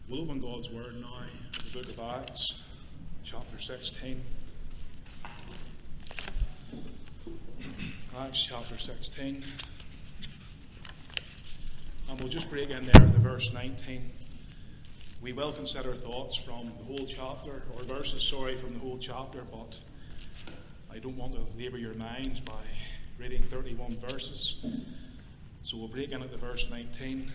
We'll open God's Word now, the book of Acts, chapter 16. Acts chapter 16. And we'll just break in there at the verse 19. We will consider thoughts from the whole chapter, or verses, from the whole chapter, but I don't want to labour your minds by reading 31 verses. So we'll break in at the verse 19.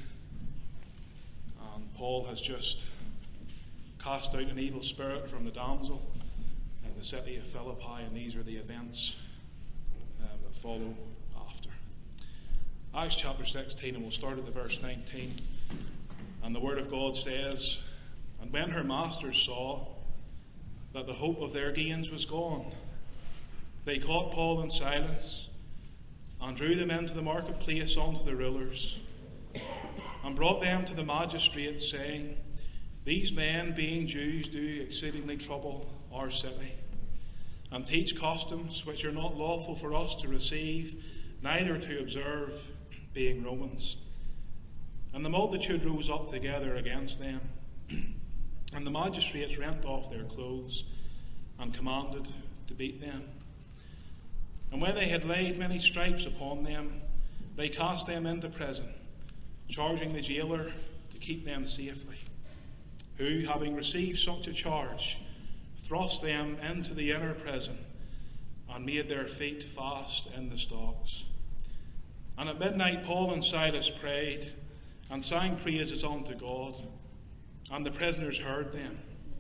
And Paul has just cast out an evil spirit from the damsel in the city of Philippi, and these are the events that follow after. Acts chapter 16, and we'll start at the verse 19. And the word of God says, "And when her masters saw that the hope of their gains was gone, they caught Paul and Silas and drew them into the marketplace unto the rulers, and brought them to the magistrates, saying, These men, being Jews, do exceedingly trouble our city, and teach customs which are not lawful for us to receive, neither to observe, being Romans. And the multitude rose up together against them, and the magistrates rent off their clothes, and commanded to beat them. And when they had laid many stripes upon them, they cast them into prison, charging the jailer to keep them safely, who, having received such a charge, thrust them into the inner prison, and made their feet fast in the stocks. And at midnight Paul and Silas prayed, and sang praises unto God, and the prisoners heard them.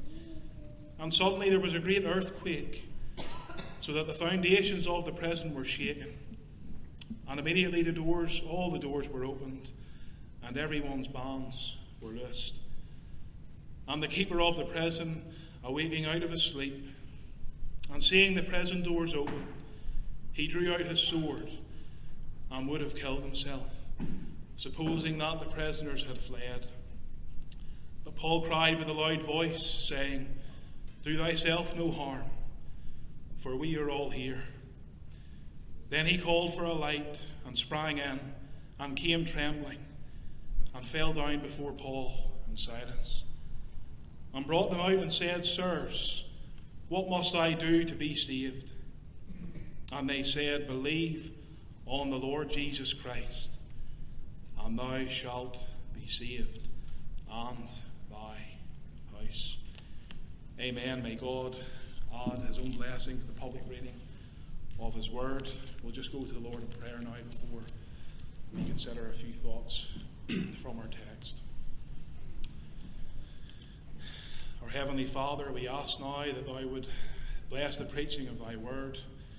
And suddenly there was a great earthquake, so that the foundations of the prison were shaken. And immediately all the doors were opened, and everyone's bonds were loosed. And the keeper of the prison, awaking out of his sleep, and seeing the prison doors open, he drew out his sword, and would have killed himself, supposing that the prisoners had fled. But Paul cried with a loud voice, saying, Do thyself no harm, for we are all here. Then he called for a light, and sprang in, and came trembling, and fell down before Paul and Silas, and brought them out, and said, Sirs, what must I do to be saved? And they said, Believe on the Lord Jesus Christ, and thou shalt be saved, and thy house. Amen. May God add his own blessing to the public reading of his word. We'll just go to the Lord in prayer now before we consider a few thoughts from our text. Our Heavenly Father, we ask now that thou would bless the preaching of thy word.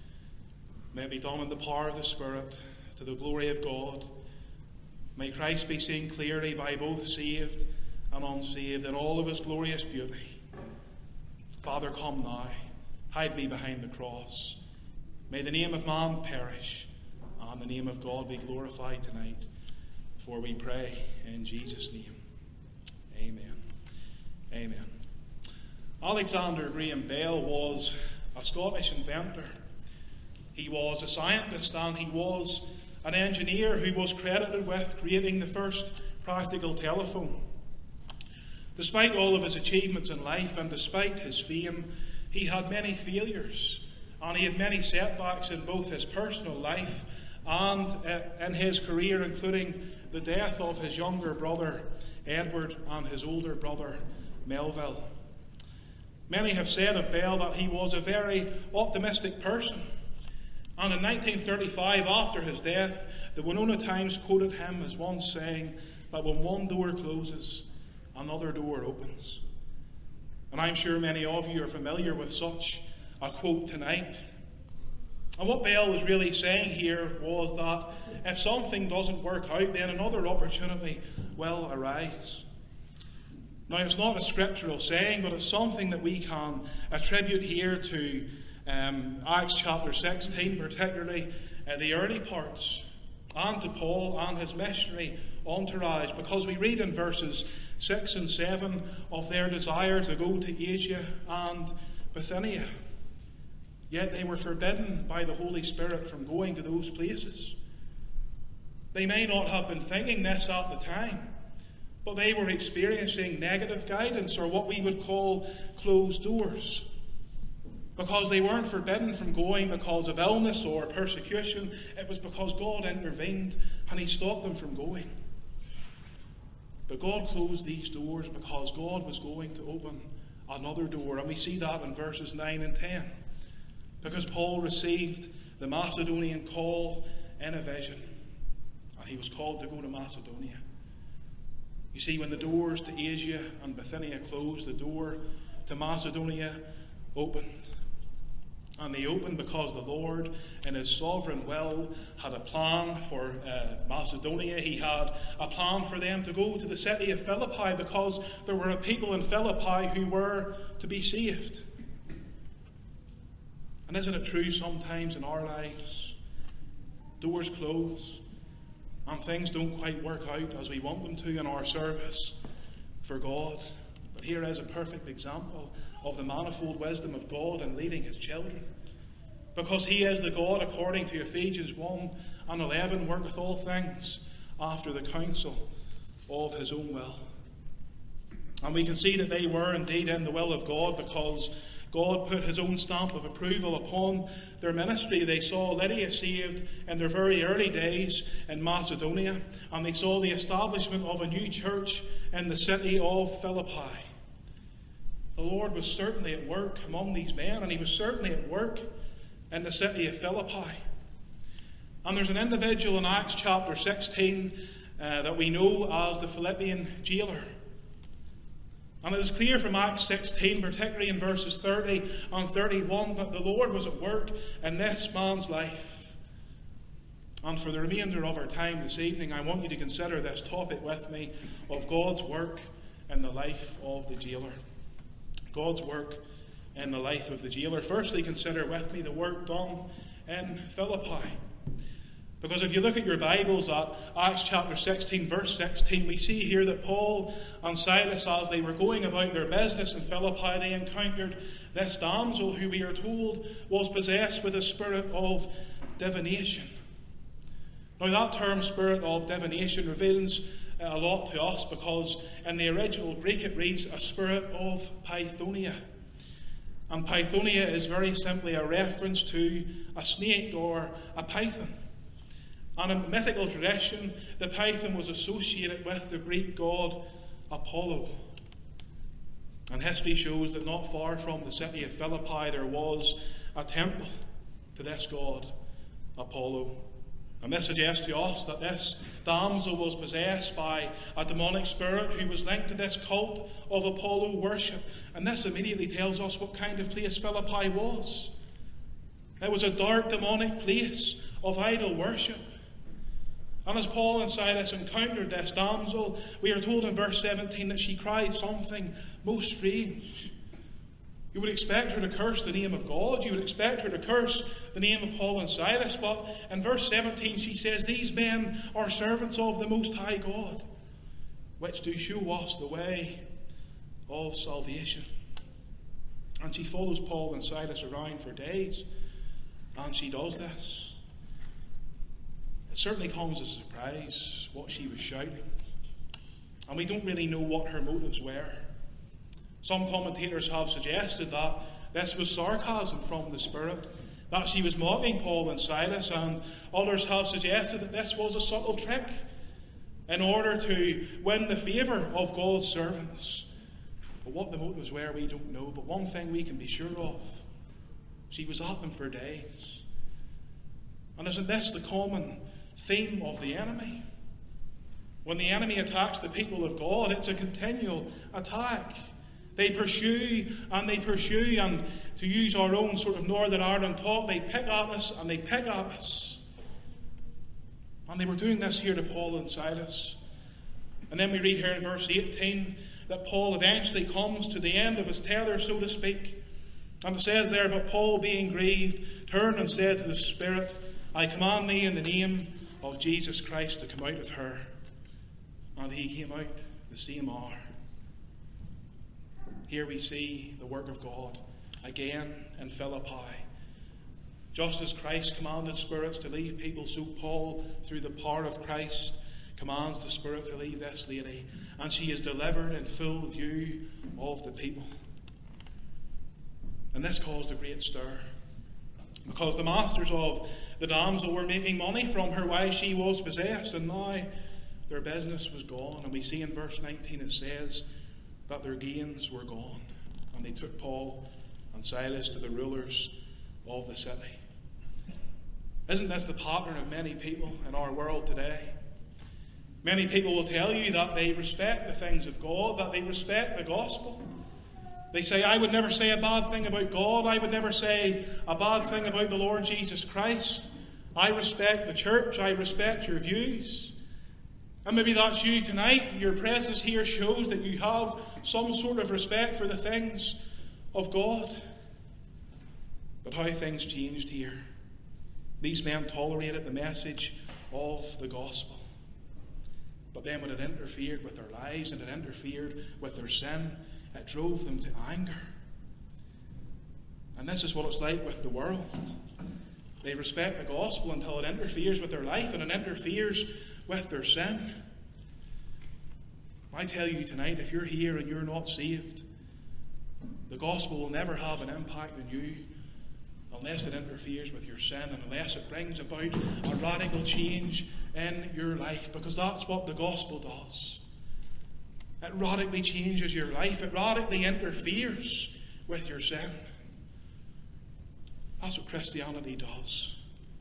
May it be done in the power of the Spirit, to the glory of God. May Christ be seen clearly by both saved and unsaved in all of his glorious beauty. Father, come now. Hide me behind the cross. May the name of man perish, and the name of God be glorified tonight. For we pray in Jesus' name. Amen. Amen. Alexander Graham Bell was a Scottish inventor. He was a scientist, and he was an engineer who was credited with creating the first practical telephone. Despite all of his achievements in life, and despite his fame, he had many failures, and he had many setbacks in both his personal life and in his career, including the death of his younger brother Edward and his older brother Melville. Many have said of Bell that he was a very optimistic person. And in 1935, after his death, the Winona Times quoted him as once saying that when one door closes, another door opens. And I'm sure many of you are familiar with such a quote tonight. And what Bell was really saying here was that if something doesn't work out, then another opportunity will arise. Now, it's not a scriptural saying, but it's something that we can attribute here to Acts chapter 16, particularly the early parts, and to Paul and his missionary entourage, because we read in verses 6 and 7 of their desire to go to Asia and Bithynia. Yet they were forbidden by the Holy Spirit from going to those places. They may not have been thinking this at the time, but they were experiencing negative guidance, or what we would call closed doors. Because they weren't forbidden from going because of illness or persecution. It was because God intervened and he stopped them from going. But God closed these doors because God was going to open another door. And we see that in verses 9 and 10. Because Paul received the Macedonian call in a vision. And he was called to go to Macedonia. You see, when the doors to Asia and Bithynia closed, the door to Macedonia opened. And they opened because the Lord, in his sovereign will, had a plan for Macedonia. He had a plan for them to go to the city of Philippi because there were a people in Philippi who were to be saved. And isn't it true sometimes in our lives? Doors close and things don't quite work out as we want them to in our service for God. But here is a perfect example of the manifold wisdom of God in leading his children. Because he is the God, according to Ephesians 1 and 11, worketh all things after the counsel of his own will. And we can see that they were indeed in the will of God, because God put his own stamp of approval upon their ministry. They saw Lydia saved in their very early days in Macedonia, and they saw the establishment of a new church in the city of Philippi. The Lord was certainly at work among these men, and he was certainly at work in the city of Philippi. And there's an individual in Acts chapter 16 that we know as the Philippian jailer. And it is clear from Acts 16, particularly in verses 30 and 31, that the Lord was at work in this man's life. And for the remainder of our time this evening, I want you to consider this topic with me of God's work in the life of the jailer. God's work in the life of the jailer. Firstly, consider with me the work done in Philippi. Because if you look at your Bibles at Acts chapter 16, verse 16, we see here that Paul and Silas, as they were going about their business in Philippi, they encountered this damsel who, we are told, was possessed with a spirit of divination. Now, that term, spirit of divination, reveals a lot to us, because in the original Greek it reads a spirit of Pythonia. And Pythonia is very simply a reference to a snake or a python. And in mythical tradition, the python was associated with the Greek god Apollo. And history shows that not far from the city of Philippi there was a temple to this god Apollo. And this suggests to us that this damsel was possessed by a demonic spirit who was linked to this cult of Apollo worship. And this immediately tells us what kind of place Philippi was. It was a dark, demonic place of idol worship. And as Paul and Silas encountered this damsel, we are told in verse 17 that she cried something most strange. You would expect her to curse the name of God. You would expect her to curse the name of Paul and Silas. But in verse 17 she says, "These men are servants of the Most High God, which do show us the way of salvation." And she follows Paul and Silas around for days. And she does this. It certainly comes as a surprise what she was shouting. And we don't really know what her motives were. Some commentators have suggested that this was sarcasm from the Spirit, that she was mocking Paul and Silas, and others have suggested that this was a subtle trick in order to win the favour of God's servants. But what the motives were, we don't know. But one thing we can be sure of, she was at them for days. And isn't this the common theme of the enemy? When the enemy attacks the people of God, it's a continual attack. They pursue, and to use our own sort of Northern Ireland talk, they pick at us and they pick at us. And they were doing this here to Paul and Silas. And then we read here in verse 18 that Paul eventually comes to the end of his tether, so to speak. And it says there, "But Paul, being grieved, turned and said to the Spirit, I command thee in the name of Jesus Christ to come out of her. And he came out the same hour." Here we see the work of God again in Philippi. Just as Christ commanded spirits to leave people, so Paul, through the power of Christ, commands the Spirit to leave this lady, and she is delivered in full view of the people. And this caused a great stir, because the masters of the damsel were making money from her while she was possessed, and now their business was gone. And we see in verse 19 it says that their gains were gone, and they took Paul and Silas to the rulers of the city. Isn't this the pattern of many people in our world today? Many people will tell you that they respect the things of God, that they respect the gospel. They say, I would never say a bad thing about God. I would never say a bad thing about the Lord Jesus Christ. I respect the church. I respect your views. And maybe that's you tonight. Your presence here shows that you have some sort of respect for the things of God. But how things changed here. These men tolerated the message of the gospel. But then when it interfered with their lives and it interfered with their sin, it drove them to anger. And this is what it's like with the world. They respect the gospel until it interferes with their life and it interferes with their sin. I tell you tonight, if you're here and you're not saved, the gospel will never have an impact on you unless it interferes with your sin and unless it brings about a radical change in your life, because that's what the gospel does. It radically changes your life. It radically interferes with your sin. That's what Christianity does.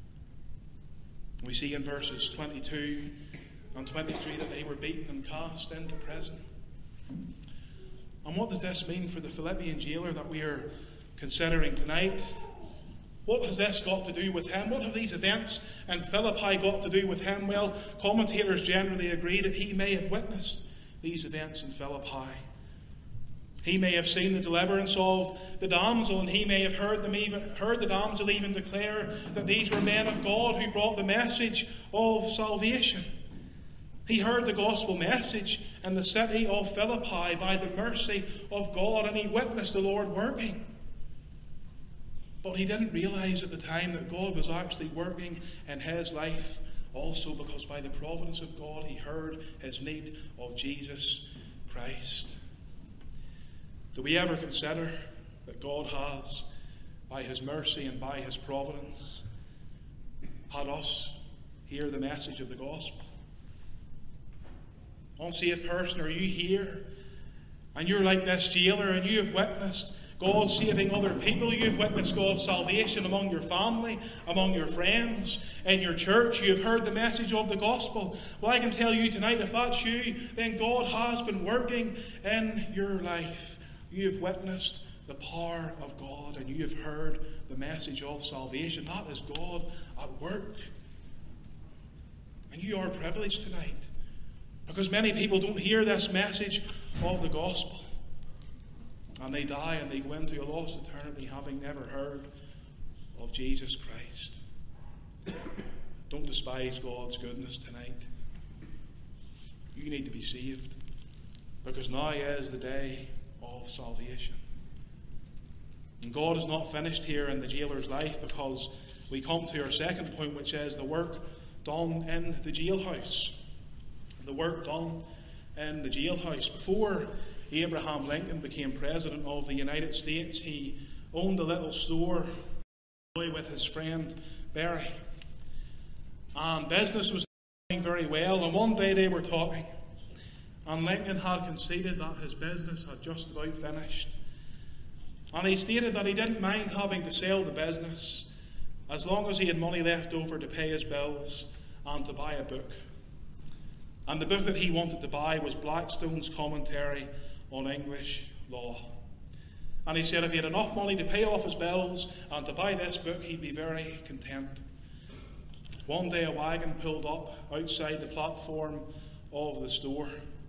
We see in verses 22 and 23 that they were beaten and cast into prison. And what does this mean for the Philippian jailer that we are considering tonight? What has this got to do with him? What have these events in Philippi got to do with him? Well, commentators generally agree that he may have witnessed these events in Philippi. He may have seen the deliverance of the damsel, and he may have heard the damsel even declare that these were men of God who brought the message of salvation. He heard the gospel message in the city of Philippi by the mercy of God, and he witnessed the Lord working. But he didn't realize at the time that God was actually working in his life also, because by the providence of God he heard his need of Jesus Christ. Do we ever consider that God has, by his mercy and by his providence, had us hear the message of the gospel? Unsaved person, are you here and you're like this jailer and you have witnessed God saving other people? You've witnessed God's salvation among your family, among your friends, in your church. You've heard the message of the gospel. Well, I can tell you tonight, if that's you, then God has been working in your life. You've witnessed the power of God and you have heard the message of salvation. That is God at work. And you are privileged tonight, because many people don't hear this message of the gospel. And they die and they go into a lost eternity having never heard of Jesus Christ. Don't despise God's goodness tonight. You need to be saved, because now is the day of salvation. And God is not finished here in the jailer's life, because we come to our second point, which is the work done in the jailhouse. The work done in the jailhouse. Before Abraham Lincoln became President of the United States, he owned a little store with his friend Barry. And business was going very well, and one day they were talking, and Lincoln had conceded that his business had just about finished. And he stated that he didn't mind having to sell the business as long as he had money left over to pay his bills and to buy a book. And the book that he wanted to buy was Blackstone's Commentary on English Law. And he said if he had enough money to pay off his bills and to buy this book, he'd be very content. One day a wagon pulled up outside the platform of the store.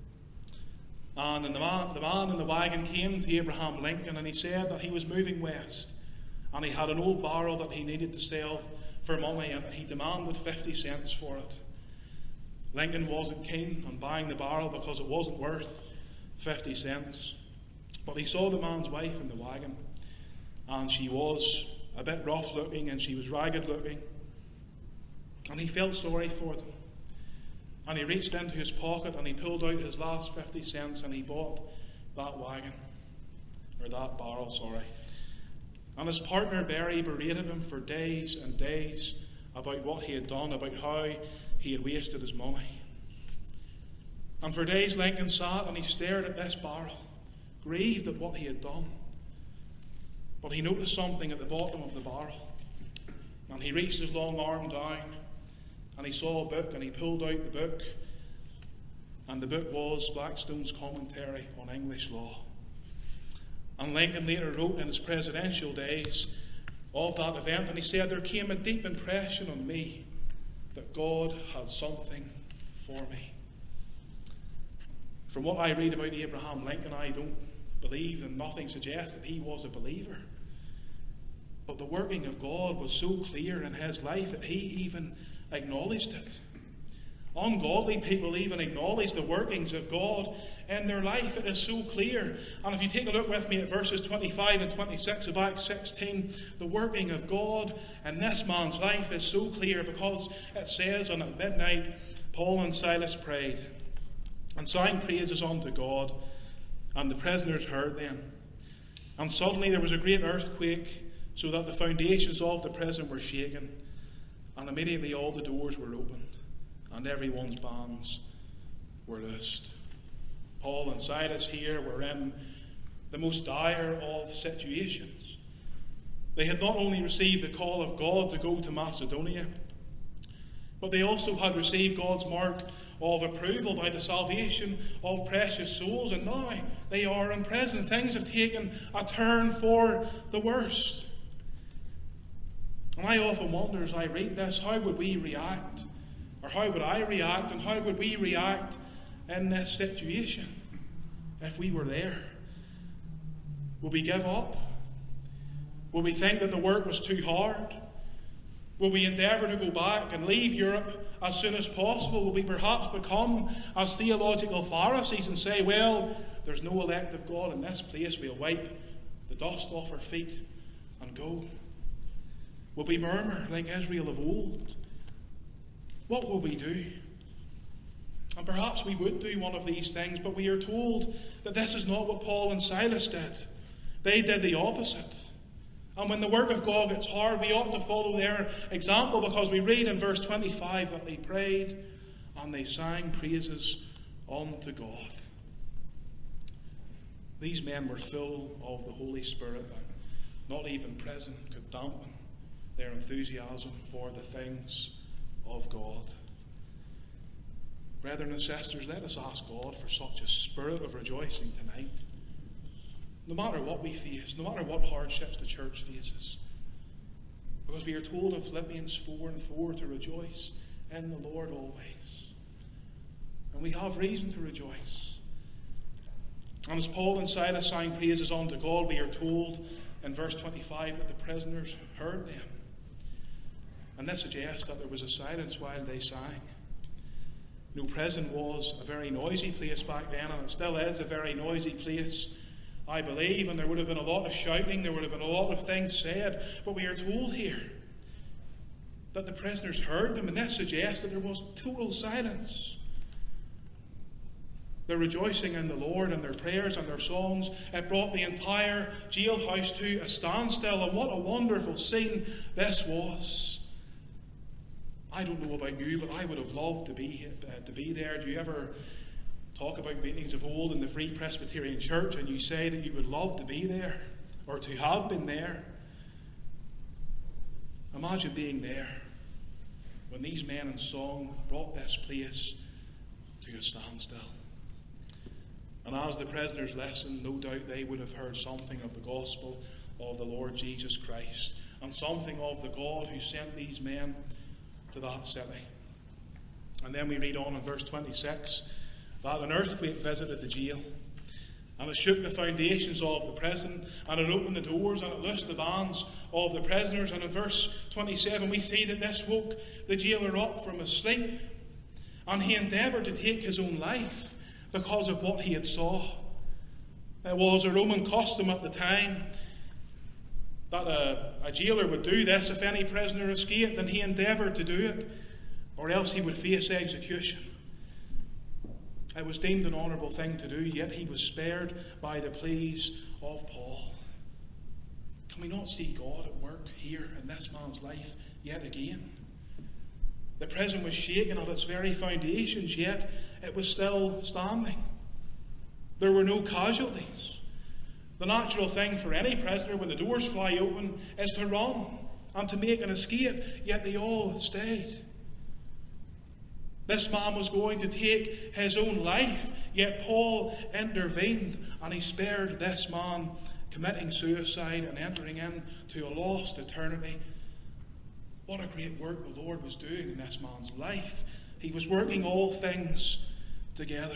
And the man in the wagon came to Abraham Lincoln, and he said that he was moving west. And he had an old barrel that he needed to sell for money, and he demanded 50 cents for it. Lincoln wasn't keen on buying the barrel because it wasn't worth 50 cents. But he saw the man's wife in the wagon, and she was a bit rough looking and she was ragged looking. And he felt sorry for them. And he reached into his pocket and he pulled out his last 50 cents and he bought that wagon, or that barrel, sorry. And his partner Barry berated him for days and days about what he had done, about how he had wasted his money. And for days Lincoln sat and he stared at this barrel, grieved at what he had done. But he noticed something at the bottom of the barrel. And he reached his long arm down and he saw a book and he pulled out the book. And the book was Blackstone's Commentary on English Law. And Lincoln later wrote in his presidential days of that event, and he said, there came a deep impression on me that God had something for me. From what I read about Abraham Lincoln, I don't believe, and nothing suggests that he was a believer. But the working of God was so clear in his life that he even acknowledged it. Ungodly people even acknowledge the workings of God in their life. It is so clear. And if you take a look with me at verses 25 and 26 of Acts 16, the working of God in this man's life is so clear, because it says, and at midnight Paul and Silas prayed and sang praises unto God, and the prisoners heard them. And suddenly there was a great earthquake, so that the foundations of the prison were shaken, and immediately all the doors were opened, and everyone's bonds were loosed. Paul and Silas here were in the most dire of situations. They had not only received the call of God to go to Macedonia, but they also had received God's mark of approval by the salvation of precious souls, and now they are in prison. Things have taken a turn for the worst. And I often wonder as I read this, how would we react? Or how would I react, and how would we react in this situation if we were there? Would we give up? Would we think that the work was too hard? Will we endeavour to go back and leave Europe as soon as possible? Will we perhaps become as theological Pharisees and say, well, there's no elect of God in this place, we'll wipe the dust off our feet and go? Will we murmur like Israel of old? What will we do? And perhaps we would do one of these things, but we are told that this is not what Paul and Silas did. They did the opposite. And when the work of God gets hard, we ought to follow their example, because we read in verse 25 that they prayed and they sang praises unto God. These men were full of the Holy Spirit, and not even prison could dampen their enthusiasm for the things of God. Brethren and sisters, let us ask God for such a spirit of rejoicing tonight. No matter what we face, no matter what hardships the church faces. Because we are told in Philippians 4:4 to rejoice in the Lord always. And we have reason to rejoice. And as Paul and Silas sang praises unto God, we are told in verse 25 that the prisoners heard them. And this suggests that there was a silence while they sang. You know, prison was a very noisy place back then, and it still is a very noisy place, I believe, and there would have been a lot of shouting, there would have been a lot of things said, but we are told here that the prisoners heard them, and this suggests that there was total silence. Their rejoicing in the Lord and their prayers and their songs, it brought the entire jailhouse to a standstill, and what a wonderful scene this was. I don't know about you, but I would have loved to be there. Do you ever talk about meetings of old in the Free Presbyterian Church and you say that you would love to be there or to have been there? Imagine being there when these men in song brought this place to a standstill. And as the prisoners listened, no doubt they would have heard something of the gospel of the Lord Jesus Christ and something of the God who sent these men to that city. And then we read on in verse 26 that an earthquake visited the jail, and it shook the foundations of the prison, and it opened the doors, and it loosed the bands of the prisoners. And in verse 27 we see that this woke the jailer up from his sleep, and he endeavoured to take his own life because of what he had saw. It was a Roman custom at the time that a jailer would do this if any prisoner escaped, and he endeavoured to do it, or else he would face execution. It was deemed an honourable thing to do, yet he was spared by the pleas of Paul. Can we not see God at work here in this man's life yet again? The prison was shaken at its very foundations, yet it was still standing. There were no casualties. The natural thing for any prisoner when the doors fly open is to run and to make an escape, yet they all stayed. This man was going to take his own life, yet Paul intervened and he spared this man committing suicide and entering into a lost eternity. What a great work the Lord was doing in this man's life. He was working all things together.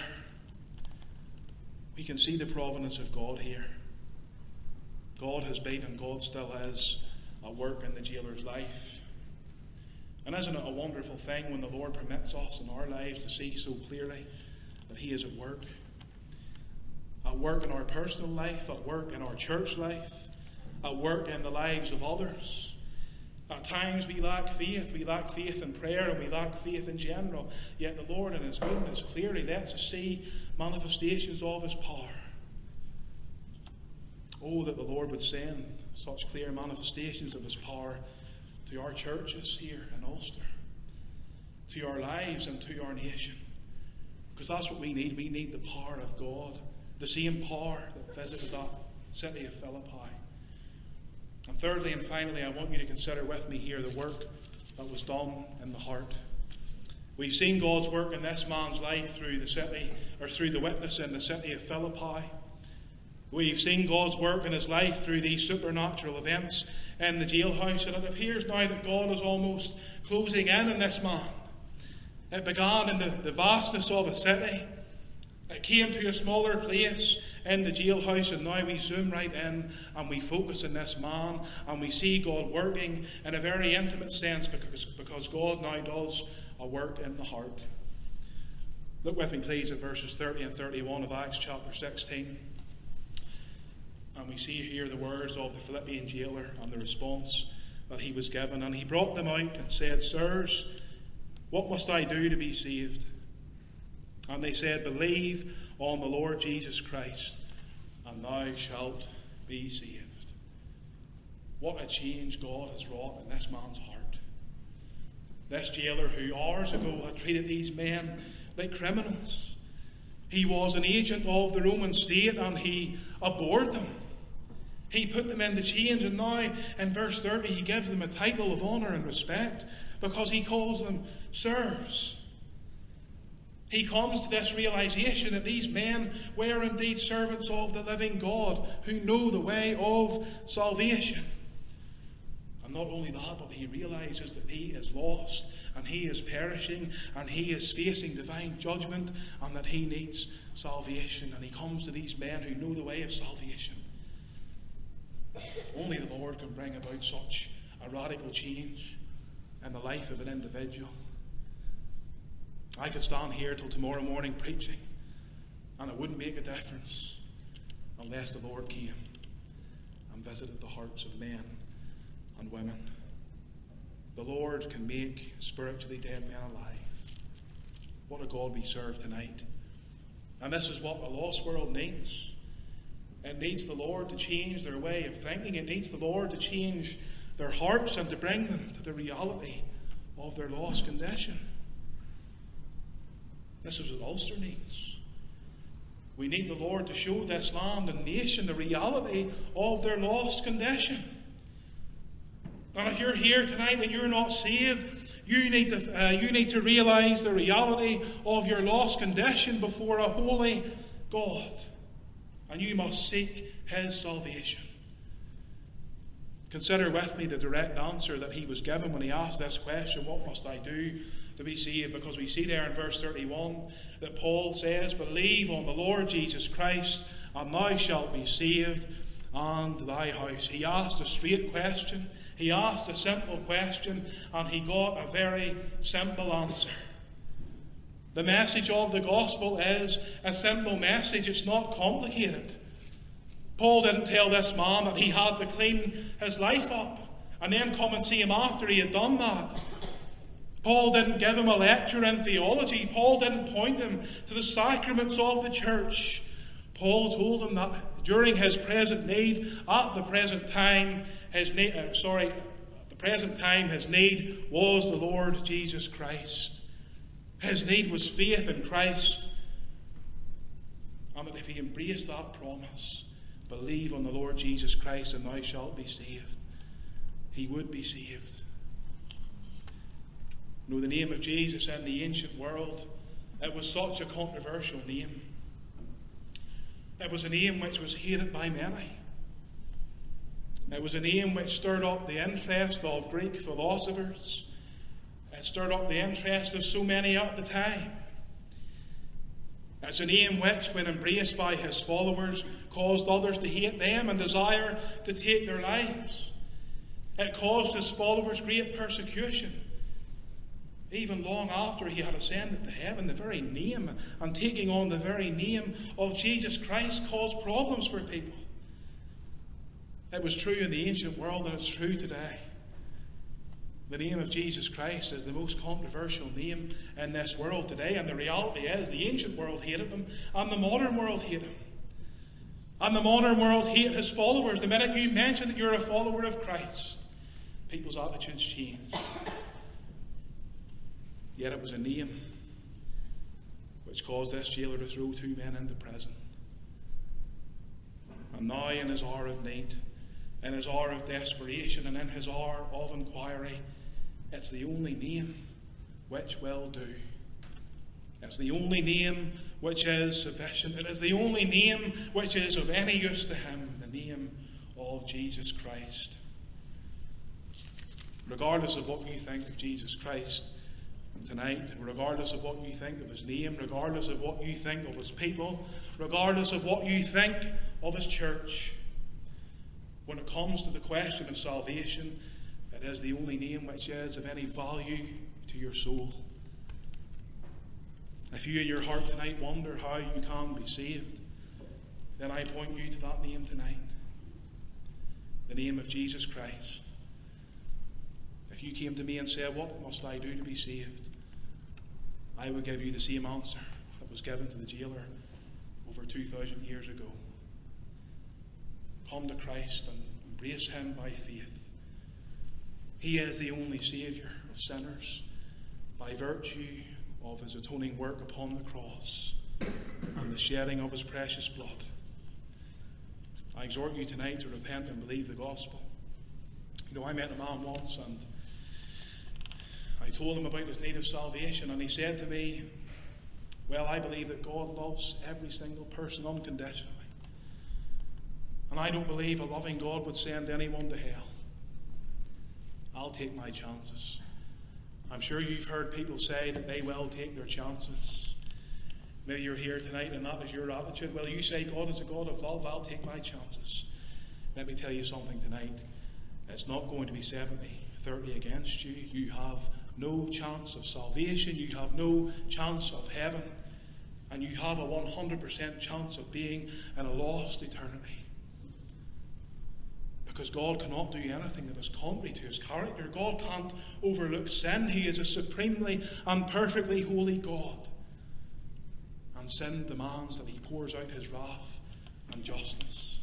We can see the providence of God here. God has been and God still is at work in the jailer's life. And isn't it a wonderful thing when the Lord permits us in our lives to see so clearly that He is at work? At work in our personal life, at work in our church life, at work in the lives of others. At times we lack faith. We lack faith in prayer and we lack faith in general. Yet the Lord in His goodness clearly lets us see manifestations of His power. Oh, that the Lord would send such clear manifestations of His power to our churches here in Ulster, to our lives and to our nation. Because that's what we need. We need the power of God, the same power that visited that city of Philippi. And thirdly and finally, I want you to consider with me here the work that was done in the heart. We've seen God's work in this man's life through the city, or through the witness in the city of Philippi. We've seen God's work in his life through these supernatural events in the jailhouse, and it appears now that God is almost closing in this man. It began in the vastness of a city. It came to a smaller place in the jailhouse, and now we zoom right in and we focus on this man and we see God working in a very intimate sense because God now does a work in the heart. Look with me please at verses 30 and 31 of Acts chapter 16. And we see here the words of the Philippian jailer and the response that he was given. And he brought them out and said, "Sirs, what must I do to be saved?" And they said, "Believe on the Lord Jesus Christ, and thou shalt be saved." What a change God has wrought in this man's heart. This jailer who hours ago had treated these men like criminals. He was an agent of the Roman state and he abhorred them. He put them into chains, and now in verse 30 he gives them a title of honour and respect because he calls them sirs. He comes to this realization that these men were indeed servants of the living God who know the way of salvation. And not only that, but he realizes that he is lost and he is perishing and he is facing divine judgment and that he needs salvation. And he comes to these men who know the way of salvation. Only the Lord can bring about such a radical change in the life of an individual. I could stand here till tomorrow morning preaching, and it wouldn't make a difference unless the Lord came and visited the hearts of men and women. The Lord can make spiritually dead men alive. What a God we serve tonight. And this is what a lost world needs. It needs the Lord to change their way of thinking. It needs the Lord to change their hearts and to bring them to the reality of their lost condition. This is what Ulster needs. We need the Lord to show this land and nation the reality of their lost condition. And if you're here tonight and you're not saved, you need to realize the reality of your lost condition before a holy God. And you must seek his salvation. Consider with me the direct answer that he was given when he asked this question, what must I do to be saved? Because we see there in verse 31 that Paul says, "Believe on the Lord Jesus Christ, and thou shalt be saved, and thy house." He asked a straight question. He asked a simple question, and he got a very simple answer. The message of the gospel is a simple message. It's not complicated. Paul didn't tell this man that he had to clean his life up and then come and see him after he had done that. Paul didn't give him a lecture in theology. Paul didn't point him to the sacraments of the church. Paul told him that during his present need, at the present time, his need was the Lord Jesus Christ. His need was faith in Christ. And that if he embraced that promise, believe on the Lord Jesus Christ and thou shalt be saved, he would be saved. You know, the name of Jesus in the ancient world, it was such a controversial name. It was a name which was hated by many. It was a name which stirred up the interest of Greek philosophers. It stirred up the interest of so many at the time. It's a name which, when embraced by his followers, caused others to hate them and desire to take their lives. It caused his followers great persecution. Even long after he had ascended to heaven, the very name and taking on the very name of Jesus Christ caused problems for people. It was true in the ancient world and it's true today. The name of Jesus Christ is the most controversial name in this world today, and the reality is the ancient world hated him and the modern world hated him. And the modern world hate his followers. The minute you mention that you're a follower of Christ, people's attitudes change. Yet it was a name which caused this jailer to throw 2 men into prison. And now in his hour of need, in his hour of desperation, and in his hour of inquiry, it's the only name which will do. It's the only name which is sufficient. It is the only name which is of any use to him, the name of Jesus Christ. Regardless of what you think of Jesus Christ tonight, regardless of what you think of his name, regardless of what you think of his people, regardless of what you think of his church, when it comes to the question of salvation, it is the only name which is of any value to your soul. If you in your heart tonight wonder how you can be saved, then I point you to that name tonight, the name of Jesus Christ. If you came to me and said, what must I do to be saved? I would give you the same answer that was given to the jailer over 2,000 years ago. Come to Christ and embrace him by faith. He is the only Saviour of sinners by virtue of his atoning work upon the cross and the shedding of his precious blood. I exhort you tonight to repent and believe the gospel. You know, I met a man once and I told him about his need of salvation, and he said to me, well, I believe that God loves every single person unconditionally. And I don't believe a loving God would send anyone to hell. I'll take my chances. I'm sure you've heard people say that they will take their chances. Maybe you're here tonight and that is your attitude. Well, you say God is a God of love, I'll take my chances. Let me tell you something tonight. It's not going to be 70-30 against you. You have no chance of salvation. You have no chance of heaven. And you have a 100% chance of being in a lost eternity. Because God cannot do anything that is contrary to his character. God can't overlook sin. He is a supremely and perfectly holy God. And sin demands that he pours out his wrath and justice.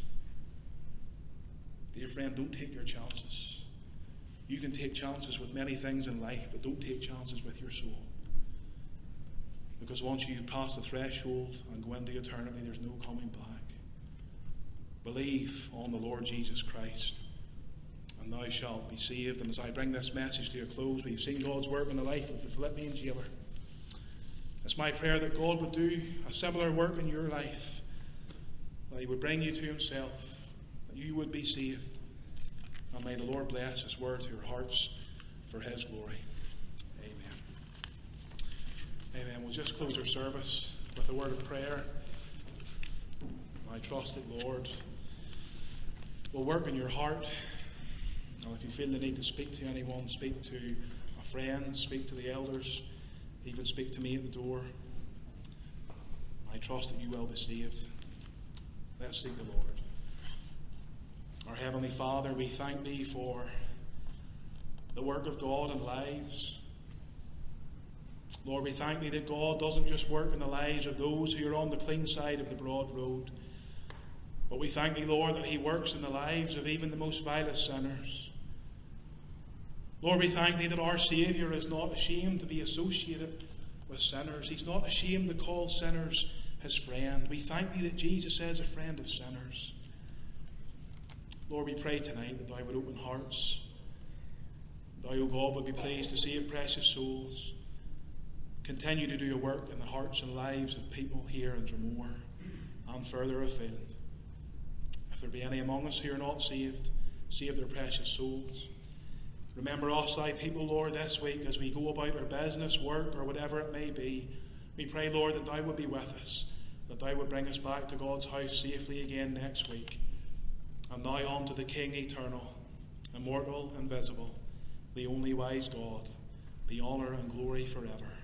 Dear friend, don't take your chances. You can take chances with many things in life, but don't take chances with your soul. Because once you pass the threshold and go into eternity, there's no coming back. Believe on the Lord Jesus Christ, and thou shalt be saved. And as I bring this message to a close, we've seen God's work in the life of the Philippian jailer. It's my prayer that God would do a similar work in your life, that he would bring you to himself, that you would be saved. And may the Lord bless his word to your hearts for his glory. Amen. Amen. We'll just close our service with a word of prayer. I trust that, Lord, will work in your heart. And if you feel the need to speak to anyone, speak to a friend, speak to the elders, even speak to me at the door. I trust that you will be saved. Let's seek the Lord. Our Heavenly Father, we thank thee for the work of God in lives. Lord, we thank thee that God doesn't just work in the lives of those who are on the clean side of the broad road, but we thank thee, Lord, that he works in the lives of even the most vilest sinners. Lord, we thank thee that our Saviour is not ashamed to be associated with sinners. He's not ashamed to call sinners his friend. We thank thee that Jesus is a friend of sinners. Lord, we pray tonight that thou would open hearts. Thou, O God, would be pleased to save precious souls. Continue to do your work in the hearts and lives of people here in Dromore and further afield. If there be any among us who are not saved, save their precious souls. Remember us, thy people, Lord, this week as we go about our business, work, or whatever it may be. We pray, Lord, that thou would be with us, that thou would bring us back to God's house safely again next week. And now on to the King eternal, immortal, invisible, the only wise God, be honour and glory forever.